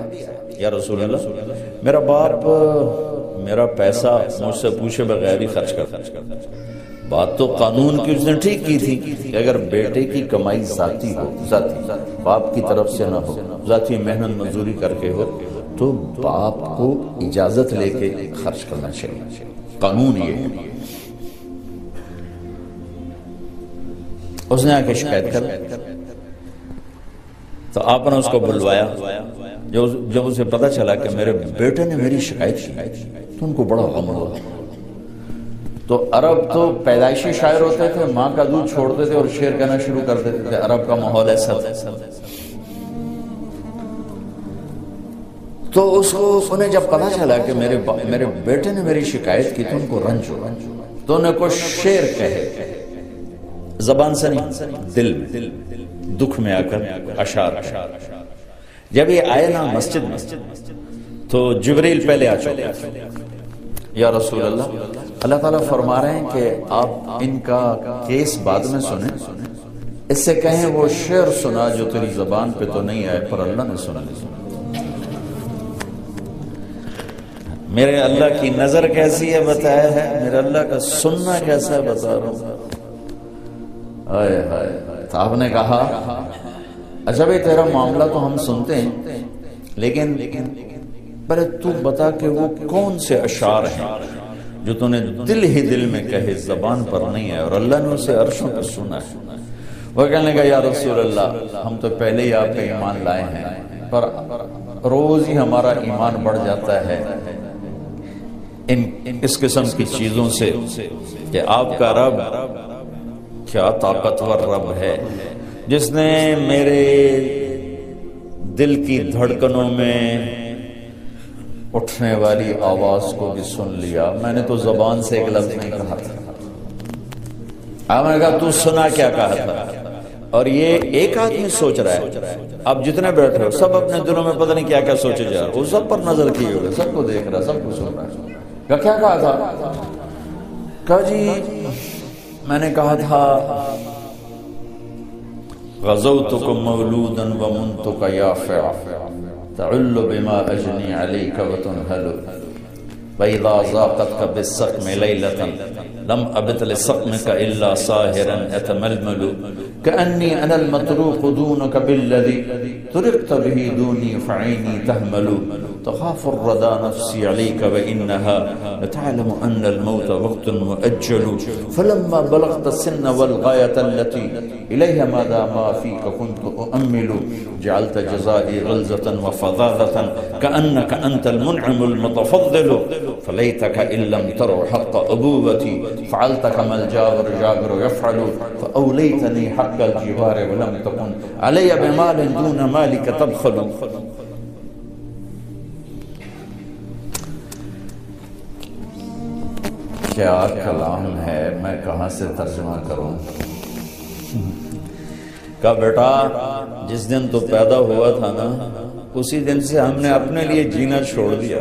یا رسول اللہ میرا باپ میرا پیسہ مجھ سے پوچھے بغیر ہی خرچ کرتا. بات تو قانون کی اس نے ٹھیک کی تھی کہ اگر بیٹے کی کمائی ذاتی ہو، ذاتی باپ کی طرف سے نہ ہو، ذاتی محنت مزدوری کر کے ہو، تو باپ کو اجازت لے کے خرچ کرنا چاہیے. قانون یہ ہے. اس نے آ کے شکایت کر تو آپ نے اس کو بلوایا. جب اسے پتا چلا کہ میرے بیٹے نے میری شکایت کی تو ان کو بڑا غم ہوا. تو عرب تو پیدائشی شاعر ہوتے تھے، ماں کا دودھ چھوڑتے تھے اور شعر کہنا شروع کر دیتے تھے. عرب کا ماحول ایسا تھا. تو اس کو انہیں جب پتا چلا کہ میرے بیٹے نے میری شکایت کی تو ان کو رنج ہوا. تو انہیں کچھ شعر کہے، زبان سے نہیں دل میں، دکھ میں آ کر اشعار. جب یہ آئے نا مسجد میں تو جبریل پہلے آ چکے. یا رسول اللہ تعالیٰ فرما رہے ہیں کہ آپ ان کا کیس بعد میں سنیں، اس سے کہیں وہ شعر سنا جو تیری زبان پہ تو نہیں آئے پر اللہ نے سنا. میرے اللہ کی نظر کیسی ہے بتایا ہے، میرے اللہ کا سننا کیسا ہے بتا رہا ہوں. تو آپ نے کہا اچھا بھائی تیرا معاملہ تو ہم سنتے ہیں، لیکن پہلے تو بتا کہ وہ کون سے اشعار ہیں جو تو نے دل ہی دل میں کہے، زبان پر نہیں ہے اور اللہ نے اسے عرشوں پر سنا ہے. وہ کہنے لگا یا رسول اللہ ہم تو پہلے ہی آپ کا ایمان لائے ہیں، پر روز ہی ہمارا ایمان بڑھ جاتا ہے اس قسم کی چیزوں سے کہ آپ کا رب کیا طاقتور رب ہے جس نے میرے دل کی دھڑکنوں میں اٹھنے والی آواز کو بھی سن لیا. میں نے تو زبان سے ایک لفظ نہیں کہا تھا. آپ نے کہا تو سنا کیا کہا تھا. اور یہ ایک آدمی سوچ رہا ہے، اب جتنے بیٹھے ہو سب اپنے دلوں میں پتہ نہیں کیا کیا سوچے جا رہے، وہ سب پر نظر کیے ہوئے، سب کو دیکھ رہا، سب کو سن رہا. کیا کہا تھا؟ کہا جی میں نے کہا تھا غزوتکم مولودا ومنتک یافع تعل بما اجنی علیک وتنہل وَإِذَا ذَاقَتْكَ بِالسَّقْمِ لَيْلَةً لَمْ أَبِتْ لِسَقْمِكَ إِلَّا صَاهِرًا أَتَمَلْمَلُ كَأَنِّي أَنَا الْمَطْرُوقُ دُونَكَ بِالَّذِي تُرِقْتَ بِهِ دُونِي فَعَيْنِي تَهْمَلُ تَخَافُ الرَّدَى نَفْسِي عَلَيْكَ وَإِنَّهَا لَتَعْلَمُ أَنَّ الْمَوْتَ وَقْتٌ مُؤَجَّلُ فَلَمَّا بَلَغْتَ السِّنَّ وَالْغَايَةَ الَّتِي إِلَيْهَا مَدَى مَا فِيكَ كُنْتُ أُؤَمِّلُ جَعَلْتَ جَزَائِي غِلْظَةً وَفَظَاظَةً كَأَنَّكَ أَنْتَ الْمُنْعِمُ الْمُتَفَضِّلُ فليتك إن لم تروا حق أبوتي فعلت كما الجابر جابر يفعل فأوليتني حق الجوار ولم تكن علي بمال دون مالك تبخل. کیا کلام ہے، میں کہاں سے ترجمہ کروں. کہا بیٹا جس دن تو پیدا ہوا تھا نا اسی دن سے ہم نے اپنے لیے جینا چھوڑ دیا.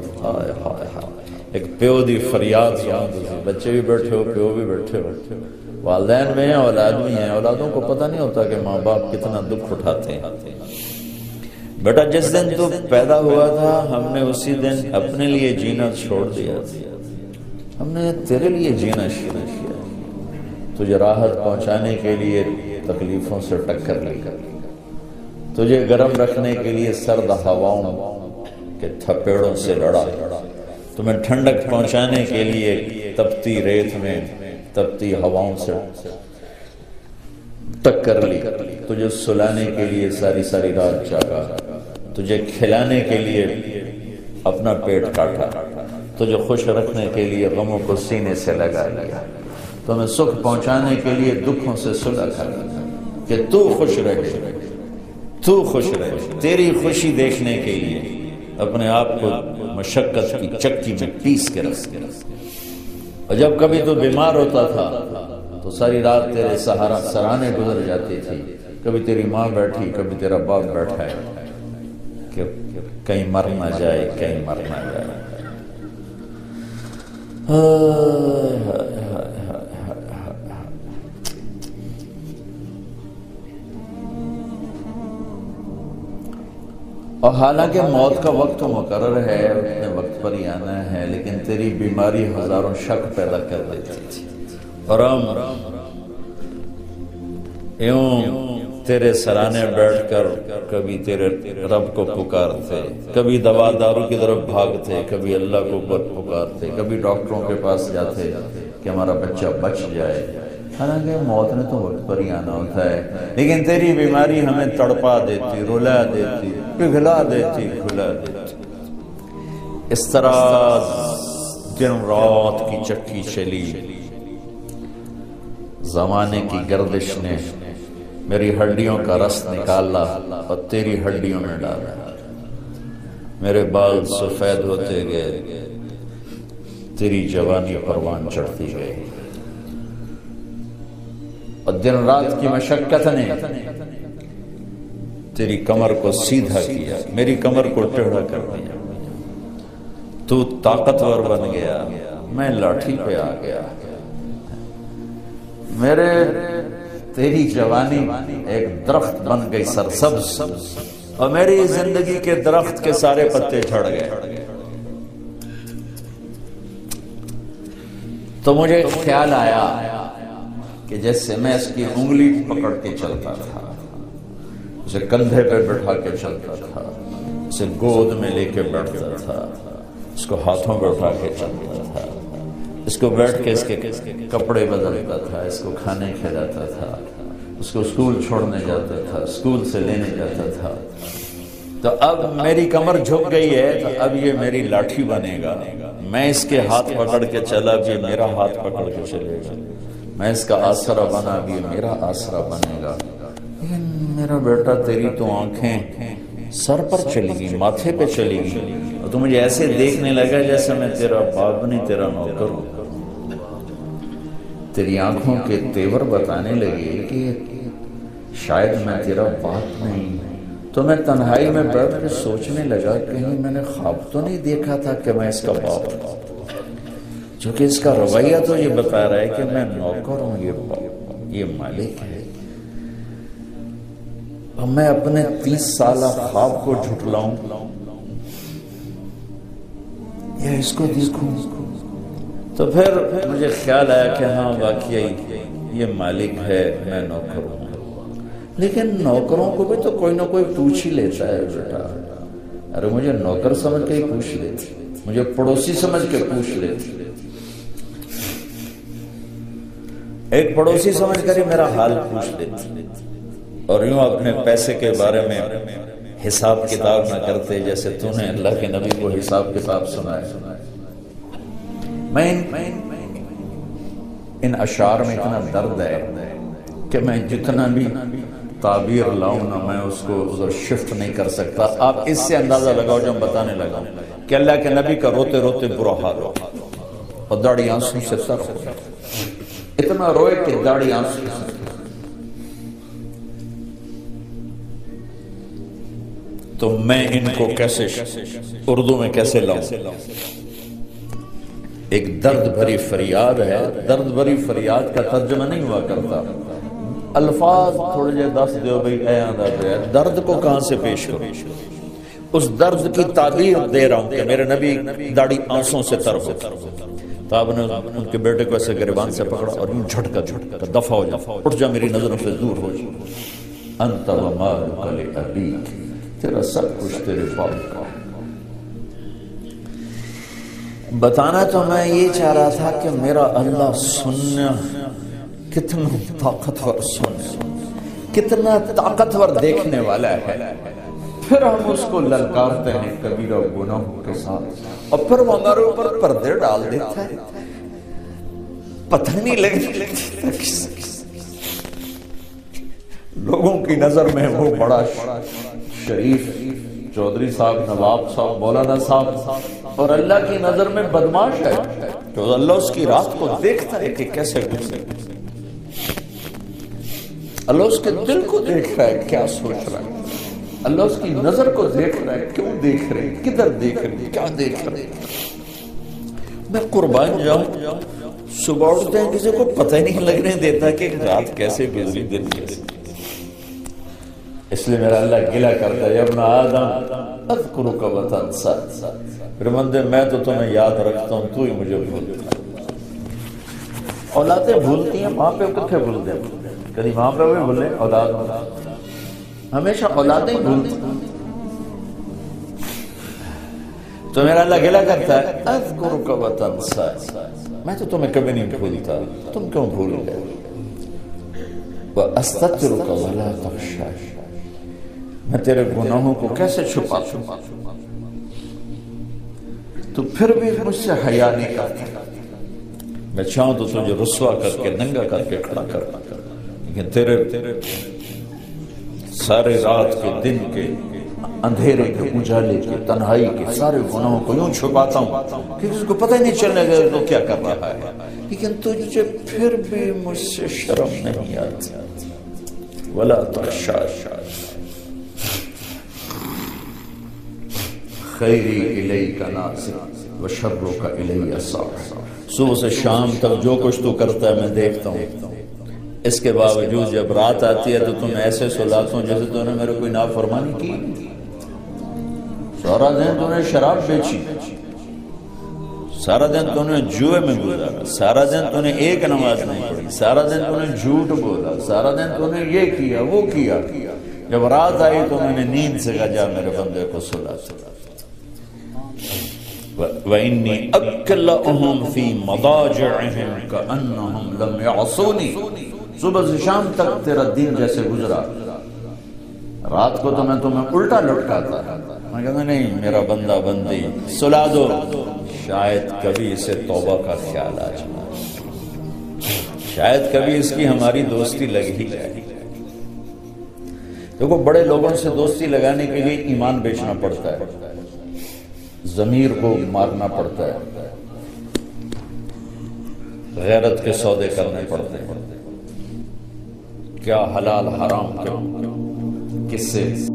ایک پیو دی فریاد سن، بچے بھی بیٹھے ہو، پیو بھی بیٹھے ہو، والدین میں ہیں، اولاد بھی ہیں. اولادوں کو پتہ نہیں ہوتا کہ ماں باپ کتنا دکھ اٹھاتے ہیں. بیٹا جس دن تو پیدا ہوا تھا ہم نے اسی دن اپنے لیے جینا چھوڑ دیا. ہم نے تیرے لیے جینا شروع کیا، تجھے راحت پہنچانے کے لیے تکلیفوں سے ٹکر لی، تجھے گرم رکھنے کے لیے سرد ہواؤں کے تھپیڑوں سے لڑا، تمہیں ٹھنڈک پہنچانے کے لیے تپتی ریت میں تپتی ہواؤں سے ٹکر لی، تجھے سلانے کے لیے ساری ساری رات جاگا، تجھے کھلانے کے لیے اپنا پیٹ کاٹا، تجھے خوش رکھنے کے لیے غموں کو سینے سے لگا لیا، تمہیں سکھ پہنچانے کے لیے دکھوں سے صلح کر کہ تو خوش رہے، تو خوش رہے. تیری خوشی دیکھنے کے لیے اپنے آپ کو مشقت کی چکی میں پیس کے رکھ. اور جب کبھی تو بیمار ہوتا تھا تو ساری رات تیرے سرانے گزر جاتی تھی. کبھی تیری ماں بیٹھی، کبھی تیرا باپ بیٹھا ہے کہ کہیں مر نہ جائے، کہیں مر نہ جائے. اور حالانکہ موت کا وقت تو مقرر ہے، اپنے وقت پر ہی آنا ہے، لیکن تیری بیماری ہزاروں شک پیدا کر دیتی تھی، اور ہم یوں تیرے سرانے بیٹھ کر کبھی تیرے رب کو پکارتے، کبھی دوا دارو کی طرف بھاگتے، کبھی اللہ کو پکارتے، کبھی ڈاکٹروں کے پاس جاتے کہ ہمارا بچہ بچ جائے، حالانکہ موت نے تو وقت پر ہی آنا ہوتا ہے، لیکن تیری بیماری ہمیں تڑپا دیتی، رلا دیتی، پگھلا دیتی، کھلا دیتی۔ اس طرح دن رات کی چکی چلی، زمانے کی گردش نے میری ہڈیوں کا رس نکالا اور تیری ہڈیوں میں ڈالا، میرے بال سفید ہوتے گئے، تیری جوانی پروان چڑھتی گئی، اور دن رات کی مشقت نے تیری کمر کو سیدھا کیا، میری کمر کو ٹیڑھا کر دیا، تو طاقتور بن گیا، میں لاٹھی پہ آ گیا، تیری جوانی ایک درخت بن گئی سرسبز، اور میری زندگی کے درخت کے سارے پتے جھڑ گئے۔ تو مجھے خیال آیا کہ جیسے میں اس کی انگلی پکڑ کے چلتا تھا، اسے کندھے پہ بٹھا کے چلتا تھا، اسے گود میں لے کے بیٹھتا تھا، اس کو ہاتھوں پہ اٹھا کے چلتا تھا، اس کو بیٹھ کے اس کے کپڑے بدلتا تھا، اس کو کھانے کھلاتا تھا، اس کو اسکول چھوڑنے جاتا تھا، اسکول سے لینے جاتا تھا۔ تو اب میری کمر جھک گئی ہے، تو اب یہ میری لاٹھی بنے گا، میں اس کے ہاتھ پکڑ کے چلا، اب یہ میرا ہاتھ پکڑ کے چلے گا، میں اس کا آسرا بنا، اب یہ میرا آسرا بنے گا۔ لیکن میرا بیٹا تیری تو آنکھیں سر پر چلی گئی، ماتھے پہ چلی گئی، اور تو مجھے ایسے دیکھنے لگا جیسے میں تیرا باپ نہیں، تیرا نوکر ہوں۔ تیری آنکھوں کے تیور بتانے لگے کہ شاید میں تیرا باپ نہیں، تو میں تنہائی میں بیٹھ کے سوچنے لگا کہیں میں نے خواب تو نہیں دیکھا تھا کہ میں اس کا باپ ہوں، چونکہ اس کا رویہ تو یہ بتا رہا ہے کہ میں نوکر ہوں، یہ مالک ہے، اور میں اپنے 30 سالہ خواب کو جھٹلاؤں یا اس کو دیکھوں؟ تو پھر مجھے خیال آیا کہ ہاں واقعی یہ مالک ہے، میں نوکر ہوں، لیکن نوکروں کو بھی تو کوئی نہ کوئی پوچھ ہی لیتا ہے بیٹا، ارے مجھے نوکر سمجھ کے ہی پوچھ لیتی، مجھے پڑوسی سمجھ کے پوچھ لیتی، ایک پڑوسی سمجھ کر ہی میرا حال پوچھ لیتی، اور یوں اپنے پیسے کے بارے میں حساب کتاب نہ کرتے جیسے تو نے اللہ کے نبی کو حساب کتاب سنایا۔ میں ان اشعار میں اتنا درد ہے کہ میں جتنا بھی تعبیر لاؤں نا، میں اس کو ادھر شفٹ نہیں کر سکتا۔ آپ اس سے اندازہ لگاؤ جو ہم بتانے لگا کہ اللہ کے نبی کا روتے روتے برا حال ہو اور داڑھی آنسوں سے سر ہو، اتنا روئے کہ داڑھی آنسوں سے۔ تو میں ان کو کیسے اردو میں کیسے لاؤں؟ ایک درد بھری فریاد ہے، درد بھری فریاد کا ترجمہ نہیں ہوا کرتا، الفاظ تھوڑے جے دس دیو بھئی اے آندہ دے، درد کو کہاں سے پیش کرو؟ اس درد کی تعبیر دے رہا ہوں کہ میرے نبی داڑھی آنسوں سے تر ہو۔ تو آپ نے ان کے بیٹے کو ایسے گریبان سے پکڑا اور یوں جھٹکا دفع ہو جا، اٹھ جا، میری نظروں سے دور ہو جا، انت ومالک لابیک، تیرا سب کچھ تیرے باپ کا۔ بتانا تو میں یہ چاہ رہا تھا کہ میرا اللہ سننا کتنا طاقتور، سننا کتنا طاقتور دیکھنے والا ہے، پھر ہم اس کو للکارتے ہیں کبیرہ گناہوں کے ساتھ، اور پھر وہ ہمارے اوپر پردے ڈال دیتا ہے، پتہ نہیں لگتا لوگوں کی نظر میں وہ بڑا شریف چودھری صاحب، نواب صاحب، مولانا صاحب، اور اللہ کی نظر میں بدماش ہے، تو اللہ اس کی رات کو دیکھتا ہے کہ کیسے گزرے، اللہ اس کے دل کو دیکھ رہا ہے کیا سوچ رہا ہے، اللہ اس کی نظر کو دیکھ رہا ہے، کیوں دیکھ رہے، کدھر دیکھ رہے، کیا دیکھ رہے۔ میں قربان جاؤں، صبح اٹھتے ہیں کسی کو پتہ ہی نہیں لگنے دیتا کہ رات کیسے گزری، دن کیسے۔ اس لیے میرا اللہ گلہ کرتا ہے، یا ابن آدم اذکرک وتنسا، پھر بندے میں تو تمہیں یاد رکھتا ہوں، تو ہی مجھے بھولتا ہے۔ اولادیں بھولتی ہیں، ماں پہ کتنے بھولتے ہیں؟ کبھی ماں پہ بھی بھولے، اولاد ہمیشہ اولادیں ہی بھولتی ہیں۔ تو میرا اللہ گلہ کرتا ہے اذکرک وتنسا، میں تو تمہیں کبھی نہیں بھولتا، تم کیوں بھول گئے؟ وَأَسْتَغْفِرُكَ وَلَا تَخْشَىٰ، میں تیرے گناہوں کو کیسے چھپاتا ہوں، تو پھر بھی مجھ سے حیا نہیں کرتا۔ میں چاہوں تو تجھے رسوا کر کے ننگا کر کے کھڑا کرتا، لیکن تیرے سارے رات کے، دن کے، اندھیرے کے، اجالے کے، تنہائی کے سارے گناہوں کو یوں چھپاتا ہوں کہ اس کو پتہ ہی نہیں چلنے گا تو کیا کر رہا ہے، لیکن تجھے پھر بھی مجھ سے شرم نہیں آتی۔ وَلَا تَخْشَىٰ خیری الیک ناظر وشرک الی صاعد، صبح سے شام تک جو کچھ تو کرتا ہے میں دیکھتا ہوں، اس کے باوجود جب رات آتی ہے تو تم ایسے سلاتا ہوں جیسے تو نے میرے کوئی نافرمانی کی۔ سارا دن تو نے شراب بیچی، سارا دن تو نے جوئے میں گزارا، سارا دن تو نے ایک نماز نہیں پڑھی، سارا دن تو نے جھوٹ بولا، سارا دن تو نے یہ کیا وہ کیا، جب رات آئی تو میں نے نیند سے کہا جا میرے بندے کو سلا۔ وَإِنِّي أَكْلَأُهُمْ فِي مَضَاجِعِهِمْ كَأَنَّهُمْ لَمْ يَعْصُونِي، صبح سے شام تک تیرا دن جیسے گزرا، رات کو تو میں تمہیں الٹا لٹکاتا، میں کہتا نہیں میرا بندہ بندی سلا دو، شاید کبھی اسے توبہ کا خیال آ جائے، شاید کبھی اس کی ہماری دوستی لگ ہی جائے۔ دیکھو بڑے لوگوں سے دوستی لگانے کے لیے ایمان بیچنا پڑتا ہے، ضمیر کو مارنا پڑتا ہے، غیرت کے سودے کرنے پڑتے ہیں، کیا حلال حرام کس سے